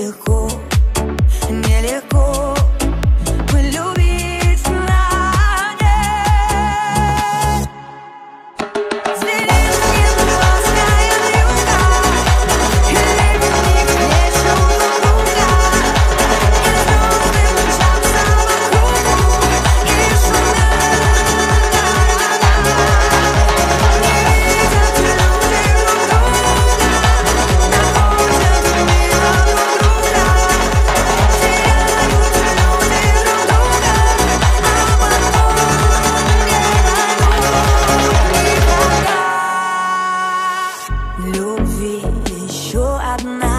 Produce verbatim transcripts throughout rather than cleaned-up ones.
Нелегко, нелегко полюбить знание. Звенит небосная вьюга, и лебедник плещут друг друга, и звезды мчатся вокруг, и шумят. Не видят люди друг друга, находят мимо друг друга, теряют люди друг друга, а потом не найдут никогда. Любви еще одна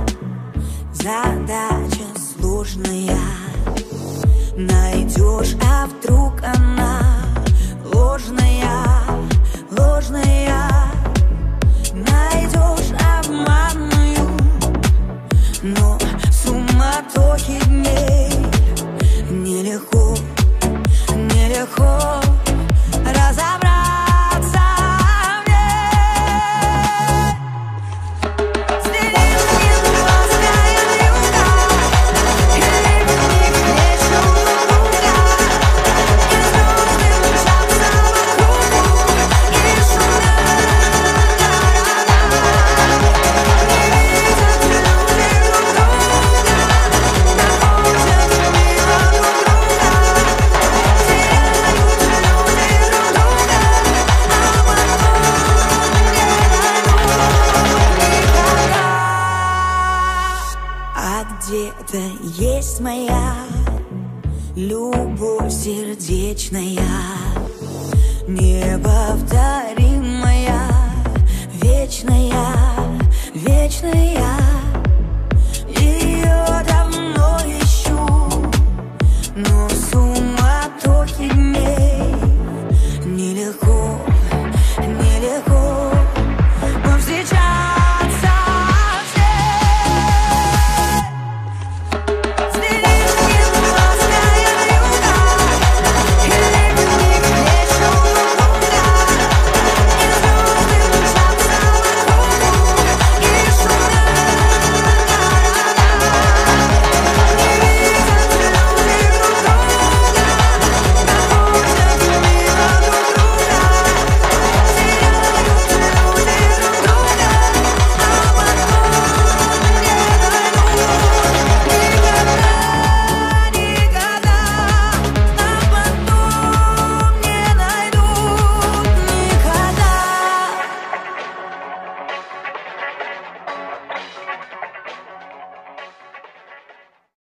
задача сложная. Найдешь, а вдруг она ложная, ложная. Найдешь обманную, но в суматохе дней нелегко, нелегко разобраться мне. Звенит небосная вьюга, и лебедник плещут друг друга, и звезды мчатся вокруг, и шумят. Не видят люди друг друга, находят мимо друг друга, теряют люди друг друга, а потом не найдут никогда. А где-то есть моя любовь сердечная, неповторимая, вечная, вечная.